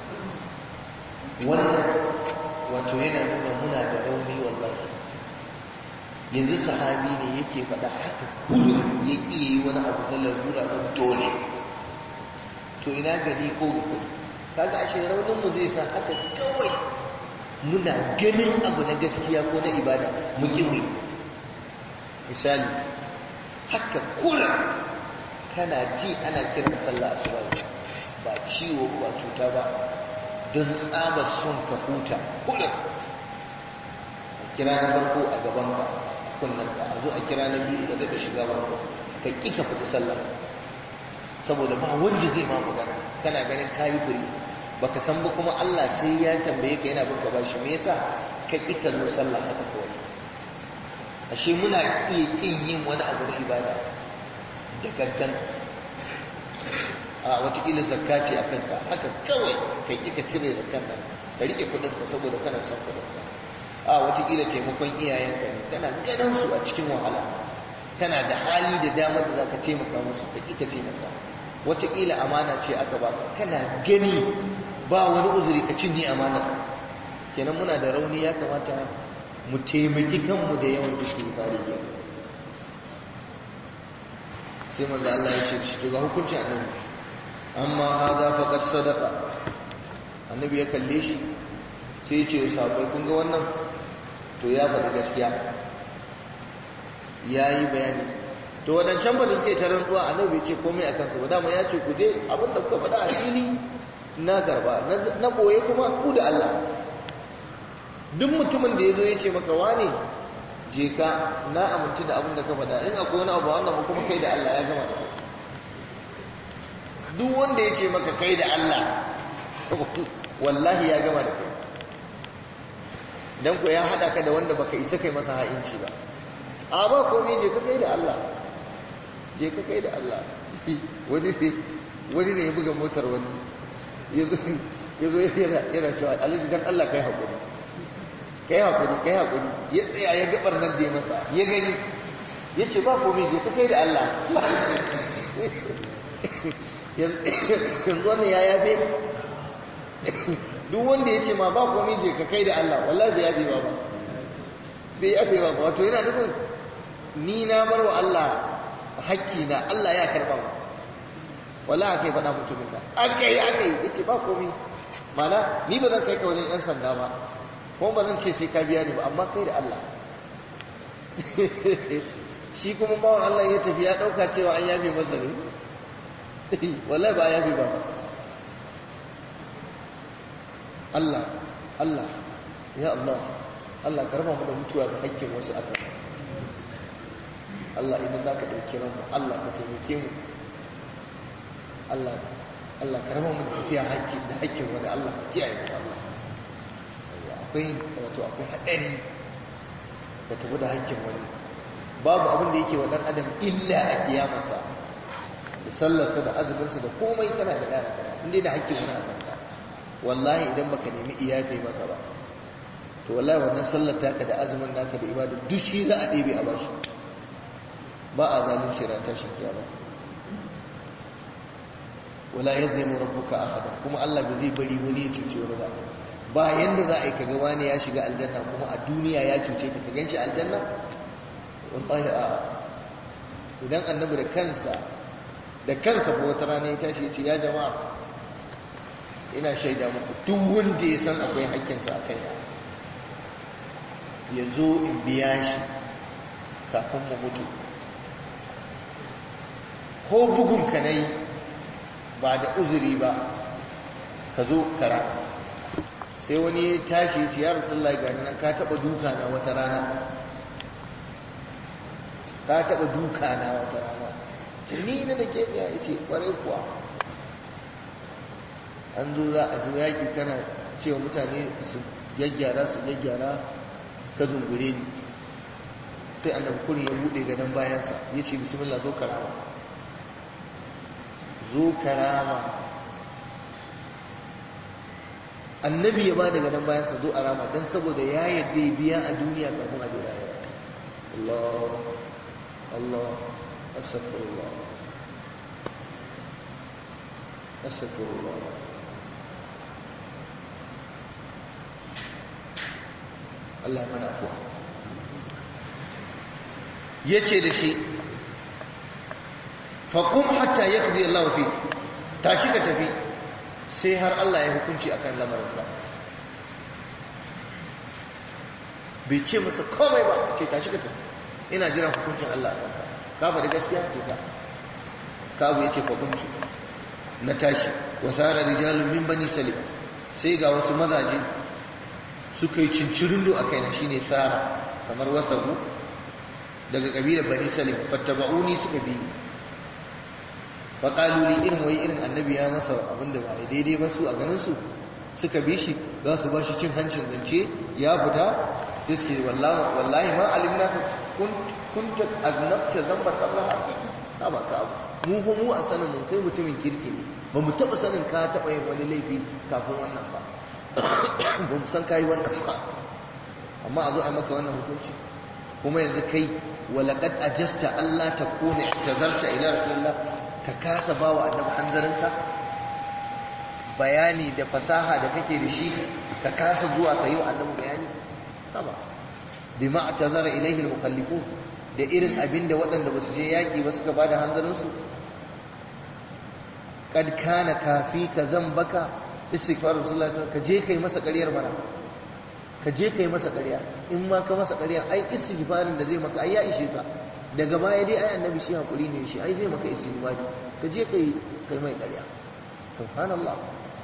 wannan wato yana nuna muna da rauni wallahi yanzu sahabi ne yake faɗa haka kullum ya ƙi yi wani abu na larura don dole to ina gani ko ga kai kaga ashe raunin mu zai sa haka kawai muna ganin abu na gaskiya ko na ibada mu kiwi misali haka kullum kana ji ana kiran sallah asuba ba ciwo ba cuta ba don tsabar son ka huta kullum kira na farko a gaban ka kunnan ka a zo a kira na biyu ka daga shiga barko ka ƙi ka fita sallah saboda ba wanda zai ma magana kana ganin kayi furi baka san ba kuma Allah sai ya tambaye ka yana bin ka bashi me yasa ka ƙi ka zo sallah haka kawai ashe muna iya ƙin yin wani abu na ibada da gangan a watakila zakka ce a kanka haka kawai ka ƙi ka cire zakkan nan ka riƙe kuɗinka saboda kana son kuɗinka a watakila taimakon iyayenka ne kana ganin su a cikin wahala kana da hali da damar da za ka taimaka musu ka ƙi ka taimaka watakila amana ce aka baka kana gani ba wani uzuri ka cinye amana kenan muna da rauni ya kamata mu taimaki kanmu da yawan istighfari ke sai manzo Allah ya ce shi to ga hukuncin annabi amma hadha faqad sadaqa annabi ya kalle shi sai ya ce sahabbai kun ga wannan to ya faɗi gaskiya yayi bayani to wadancan ba da suke tarar ruwa annabi bai ce komai akan su ba dama ya ce ku je abin da kuka faɗa a fili na garba na boye kuma ku da Allah duk mutumin da ya zo ya ce maka wane je ka na amince da abin da ka faɗa in akwai wani abu wannan kuma kai da Allah ya gama da kai duk wanda ya ce maka kai da Allah wallahi ya gama da kai dan ku ya hada ka da wanda baka isa kai masa ha'inci ba a ba komai je ka kai da Allah je ka kai da Allah wani ne ya buga motar wani yazo yana cewa alhaji dan Allah kai hakuri kai hakuri ya tsaya ya gabar nan da ya masa ya gani ya ce ba komai je ka kai da Allah yanzu wannan ya yabe duk wanda ya ce ma ba komai je ka kai da Allah wallahi bai yabe ba bai yabe ba wato yana nufin ni na bar wa Allah hakki na Allah ya karba mu wallahi kai faɗa mutumin nan akai ya ce ba komai mana ni ba zan kai ka wajen yan sanda ba kuma ba zan ce sai ka biya ni ba amma kai da Allah shi kuma bawan Allah ya tafi ya dauka cewa an yabe masa ne wallahi ba yabe ba Allah ya Allah karba mu da mutuwa ga hakkin wasu aka Allah idan zaka dauki ranmu Allah ka taimake mu Allah karba mu da tafiya hakkin wani Allah ka kiyaye mu Allah akwai haɗari da tafi da hakkin wani babu abin da yake wa ɗan adam illa a kiyamarsa da sallarsa da azuminsa da komai kana da dana kana inda da hakkin wani akan ka wallahi idan baka nemi iyafe maka ba to wallahi wannan sallar taka da azumin naka da ibada duk shi za a ɗebe a bashi ba a zalunci ran tashin kiyama wala yazlimu rabbuka ahada kuma Allah ba zai bari wani ya cuce wani ba ba yanda za a yi kaga wani ya shiga aljanna kuma a duniya ya cuce ka ganshi aljanna wallahi a idan annabi da kansa ba wata rana ya tashi ya ce ya jama'a ina shaida muku duk wanda ya san akwai haƙƙinsa a kai ya zo in biya shi kafin mu mutu ko bugun ka nayi ba da uzuri ba ka zo kara sai wani ya tashi ya ce ya rasulullahi ga nan ka taba duka na wata rana ni na da ke ya ce kwarai kuwa an zo za a zo yaƙi kana cewa mutane su gyaggyara ka zungure ni sai annabi kuri ya buɗe gadon bayansa ya ce bismillah zo karama annabi ya ba da gadon bayansa zo a rama don saboda ya yadda ya biya a duniya kafin a jira ya Allah astaghfirullah Allah ya mana kuwa yace da shi faqum hatta yaqdi Allah fi tashi ka tafi sai har Allah ya hukunci akan lamarinka bai ce masa komai ba ce tashi ka tafi ina jiran hukuncin Allah a kanka ka faɗi gaskiya ce ka abu ya ce faƙunci na tashi wasara rijalun min bani salim sai ga wasu mazaje suka yi cincirindo a kaina shine sara kamar wasabu daga ƙabilar bani salim fattaba'uni suka bi ni faƙaluli irin annabi ya masa abinda ba a daidai ba su a ganinsu suka bi shi za su ba shi cin hancin zance ya fita sai suke wallahi ma alimna kunta aznabta zambar qabla hada ba ka abu mu a sanin mun kai mutumin kirki ne ba mu taba sanin ka taba yin wani laifi kafin wannan ba ba mu san kai wannan ba amma a zo a maka wannan hukunci kuma yanzu kai walaqad ajasta Allah takuna i'tazarta ila rasulillah ka kasa bawa annabi hanzarinka bayani da fasaha da kake da shi ka kasa zuwa ka yi wa annabi bayani ba bima atazara ilayhi al-mukallifun da irin abinda waɗanda ba su je yaƙi ba suka bada hanzarinsu kad kana kafi ka zambaka istighfar rasulullahi sallallahu alaihi wasallam ka je kai masa ƙaryar mana ka je kai masa ƙarya in ma ka masa ƙarya ai istighfarin da zai maka ai ya ishe ka daga baya dai ai annabi shi hakuri ne shi ai zai maka istighfari ka je kai mai ƙarya subhanallah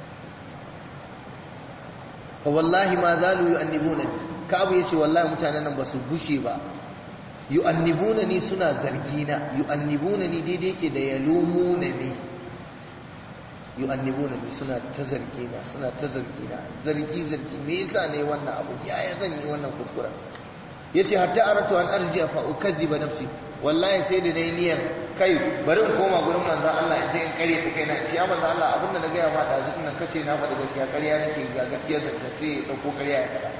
fa wallahi ma zalu yu'annibuna Ka'abu yace wallahi mutanen nan ba su gushe ba yu'annibunani suna zargina yu'annibunani daidai yake da yalumunani yu'annibunani suna ta zargina zargi me yasa ne wannan abu yaya zan yi wannan kuskura yace hatta aratu an arji'a fa ukazziba nafsi wallahi sai da nayi niyyar kai bari in koma gurin manzo Allah in je in kare ta kaina in ce ya manzo Allah abinda na ga ya fada zin nan kace na faɗi gaskiya ƙarya nake ga gaskiya zance sai ya dauko ƙarya ya faɗa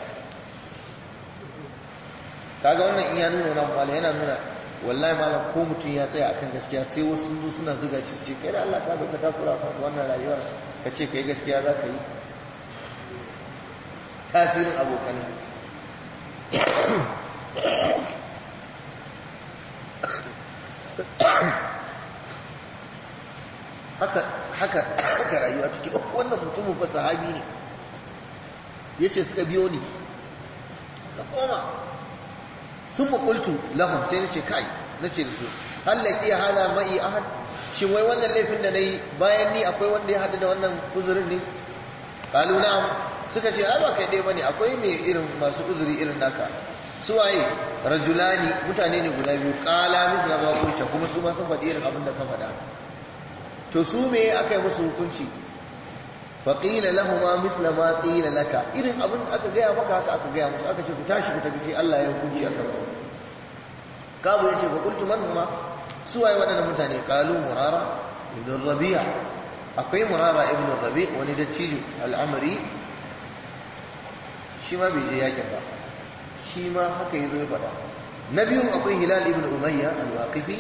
kaga wannan in ya nuna wannan mala yana nuna wallahi malam ko mutum ya tsaya akan gaskiya sai wasu sun suna zuga shi ce kai da Allah ka zo ka takura ka wannan rayuwar ka ce kai gaskiya za ka yi tasirin abokan haka rayuwa ciki wannan mutumin fa sahabi ne yace suka biyo ni ka koma sun makultu lahum sai nace kai nace da su hallaki ya hada mai ahad shin wai wannan laifin da nayi bayan ni akwai wanda ya hada da wannan uzurin ne qalu na'am suka ce ai ba kai dai bane akwai mai irin masu uzuri irin naka su waye rajulani mutane ne guda biyu qala mithla ma qulta kuma su ma sun faɗi irin abin da ka faɗa to su me aka yi musu hukunci faqila lahumu mithla ma qila laka irin abin da aka gaya maka haka aka gaya musu aka ce ku tashi ku tafi sai Allah ya hukunci akan ku kabu yace fa qultu man huma su waye waɗannan mutane qalu murara ibn rabi'a akwai murara ibn rabi' wani dattijo al'amari shi ma bai je yakin ba shi ma haka yazo ya faɗa na biyun akwai hilal ibn umayya al-waqifi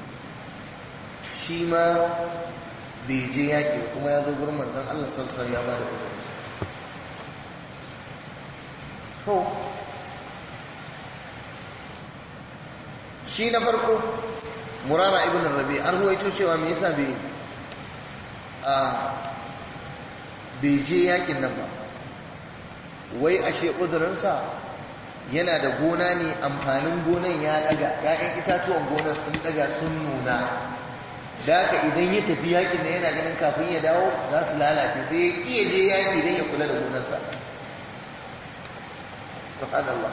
shi ma bai je yaki kuma ya zo gurin manzon Allah sallallahu alaihi wasallam ya bada uzuri to shi na farko murara ibn rabi an ruwaito cewa me yasa bai je yakin nan ba wai ashe uzurinsa yana da gona ne amfanin gonan ya daga ƴaƴan itatuwan gonar sun daga sun nuna da haka idan ya tafi yakin nan yana ganin kafin ya dawo za su lalace sai ya iya je yaki don ya kula da gonarsa subhanallah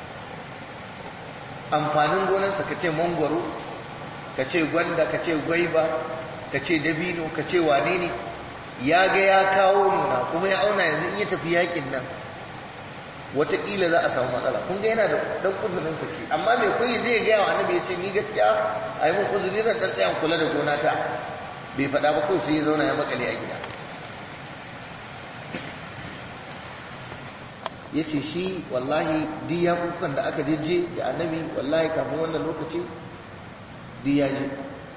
amfanin gonarsa ka ce mangwaro ka ce gwanda ka ce gwaiba ka ce dabino ka ce wane ne ya ga ya kawo nuna kuma ya auna yanzu in ya tafi yakin nan wataƙila za a samu matsala kun ga yana da ɗan kuzurinsa shi amma mai kuyi zai gaya wa annabi ya ce ni gaskiya a yi mun kuzuri na ɗan tsayan kula da gona ta bai faɗa ba kawai sai ya zauna ya makale a gida ya ce shi wallahi duk ya kukan da aka jeje da annabi wallahi kafin wannan lokaci duk ya je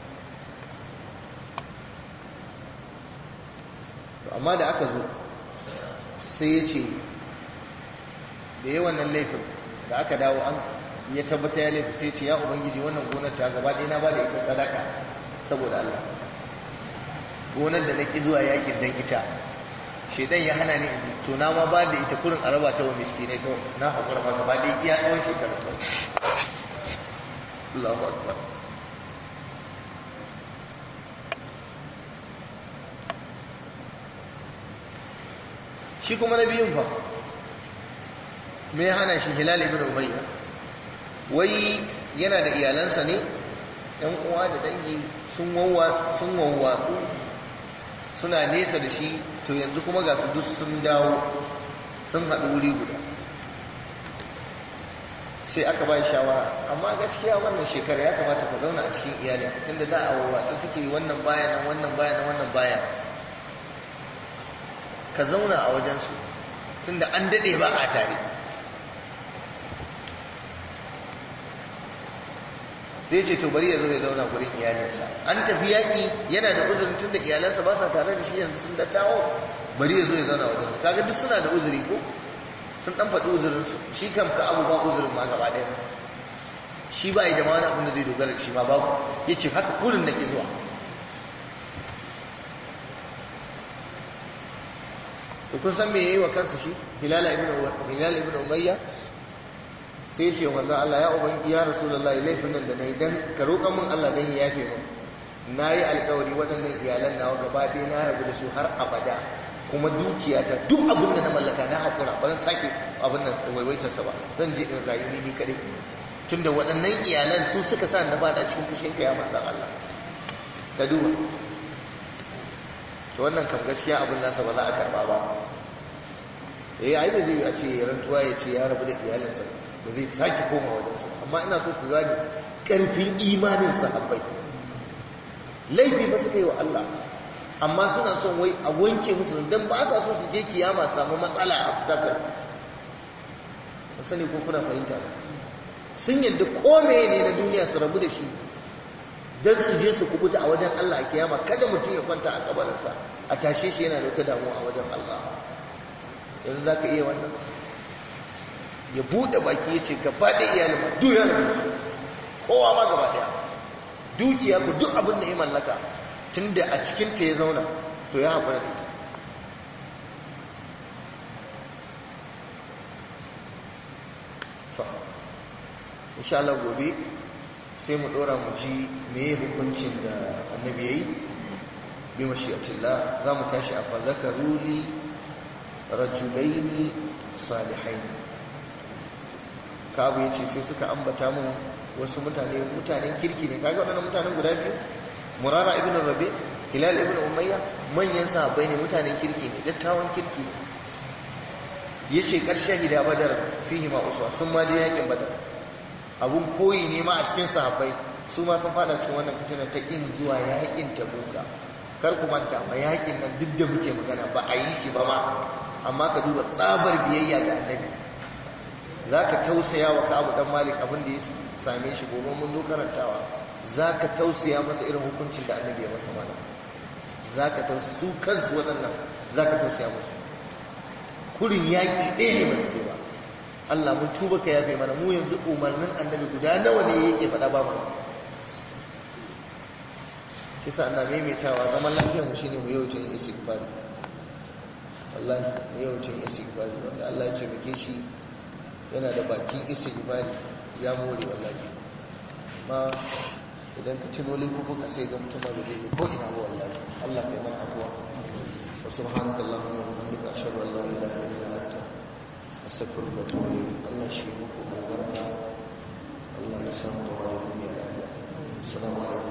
amma da aka zo sai ya ce da yi wannan laifin da aka dawo an ya tabbata ya laifin sai ce ya ubangiji wannan gonar ta gaba ɗaya na ba da ita sadaka saboda Allah gonar da na ƙi zuwa yakin dan ita shedan ya hana ni in to na ma ba da ita kurin araba ta wa miskinai kawai na haƙura ma gaba ɗaya iya tsawon shekaru Allahu akbar shi kuma na biyun fa me ya hana shi hilal ibn umayya wai yana da iyalansa ne ɗan uwa da dangi sun wawwatsu suna nesa da shi to yanzu kuma ga su duk sun dawo sun haɗu wuri guda sai aka ba shawara amma gaskiya wannan shekara ya kamata ka zauna a cikin iyalin tunda da a wawwatsu suke wannan baya nan wannan baya nan wannan baya ka zauna a wajensu tunda an daɗe ba a tare sai ce to bari ya zo ya zauna gurin iyalinsa an tafi yaƙi yana da uzurin tunda iyalansa ba sa tare da shi yanzu sun daddawo bari ya zo ya zauna wajensu kaga duk suna da uzuri ko sun ɗan faɗi uzurinsu shi kam ka abu ba uzurin ma gaba ɗaya shi ba yi da ma wani abin da zai dogara da shi ma babu ya ce haka kurin da ke zuwa to kun san me yayi wa kansa shi Hilal ibn Umayya sai ya ce wa manzon Allah ya ubangi ya Rasulullahi laifin nan da nayi dan ka roƙa mun Allah dan ya yafe min nayi alƙawari waɗannan iyalan nawa gaba ɗaya na rabu da su har abada kuma dukiyata duk abin da na mallaka na haƙura ba zan sake abin nan waiwaitarsa ba zan je in rayu ni kadai tunda waɗannan iyalan su suka sa na bada cikin fushin ka ya manzon Allah ka duba to wannan kan gaskiya abin nasa ba za a karba ba ai ba zai yi a ce rantuwa ya ce ya rabu da iyalinsa ba zai sake koma wajensa amma ina so ku gane karfin imanin sahabbai laifi ba suka yi wa Allah amma suna son wai a wanke musu dan ba sa so su je kiyama samu matsala a fuskar ba sani ko kuna fahimta ba sun yadda ko ne na duniya su rabu da shi don su je su kubuta a wajen Allah a kiyama kada mutum ya kwanta a kabarinsa a tashe shi yana da wata damuwa a wajen Allah yanzu za ka iya wannan ya buɗe baki ya ce gaba ɗaya iyalin ma duk yana da su kowa ma gaba ɗaya dukiya ku duk abin da ya mallaka tun da a cikinta ya zauna to ya haƙura da ita insha Allah gobe sai mu dora mu ji meye hukuncin da annabi yayi bi mashiyatillah za mu tashi a fazakaru rajulaini salihaini kabu yace sai suka ambata mu wasu mutanen kirki ne kaga wadannan mutanen guda biyu murara ibn rabi hilal ibn umayya manyan sahabbai ne mutanen kirki ne dattawan kirki ne yace karshe hida badar fihi ma uswa sun ma da yakin badar abun koyi ne ma a cikin sahabbai su ma sun fada cikin wannan fitina ta kin zuwa yakin Tabuka. Kar ku manta ba yakin nan duk da muke magana ba a yi shi ba ma, amma ka duba tsabar biyayya ga annabi. Zaka tausaya wa Ka'ab dan Malik abin da ya same shi gobe mun zo karantawa, zaka tausaya masa irin hukuncin da annabi ya masa mana, zaka tausaya su kansu waɗannan, zaka tausaya musu. Kurin yaki ɗaya ne ba su ba. Allah mun tuba ka yafe mana, mu yanzu umarnin annabi guda nawa ne yake faɗa ba mu. Kisa Allah maimaitawa zaman lafiyar mu shine mu yawaita yin istighfari. Wallahi mu yawaita yin istighfari, wanda Allah ya taimake shi yana da bakin istighfari ya more wallahi. Ma idan ka tuno laifuka sai ga mutum ba zai ko ina ba wallahi. Allah kai mana afwa. Wa subhanakallahumma wa bihamdika ashhadu an la ilaha illa anta astaghfiruka wa atubu ilayk. Allah shi muku albarka. Allah ya samu da duniya lafiya. Assalamu alaikum.